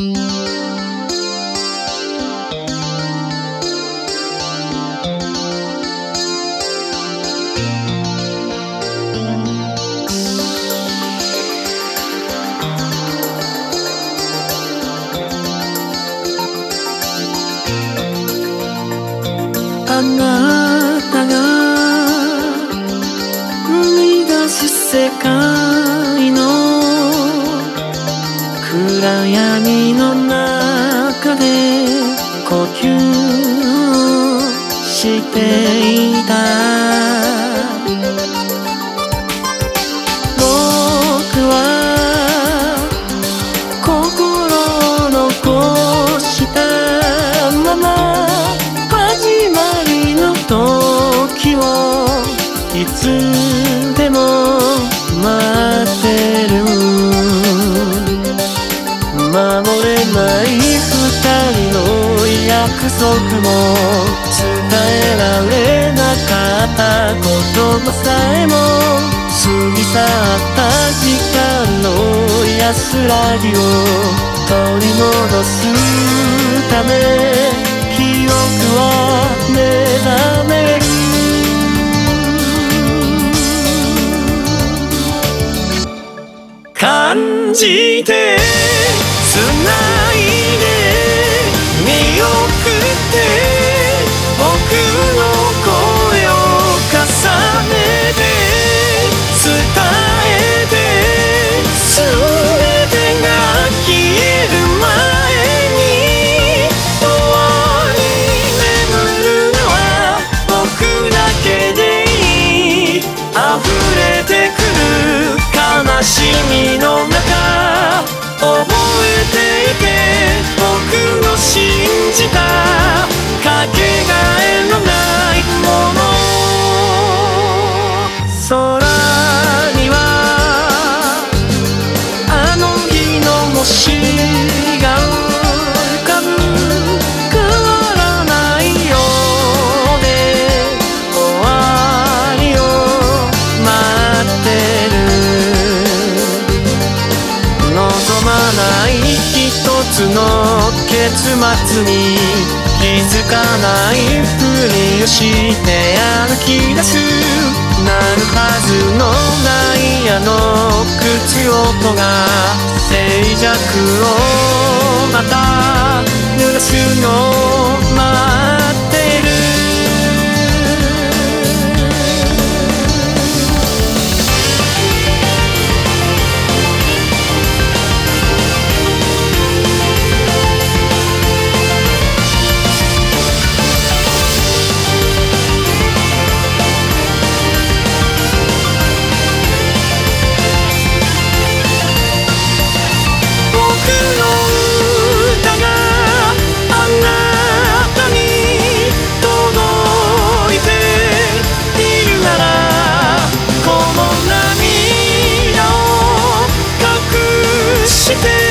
あなたが生み出す世界の暗闇の中で呼吸していた。僕は心を残したまま始まりの時をいつでも待ってる。守れない二人の約束も伝えられなかった言葉さえも過ぎ去った時間の安らぎを取り戻すため記憶は目覚める。感じて繋いで見送って僕の声を重ねて伝えて全てが消える前に終わり眠るのは僕だけでいい。溢れてくる悲しみの中覚えていて僕の信じたかけがえのないもの。空にはあの日の星が浮かぶ。変わらないようで終わりを待ってる。望まない一つの結末に気づかないふりをして歩き出す。鳴るはずのないあの靴音が静寂をまた濡らすのを待ってる。して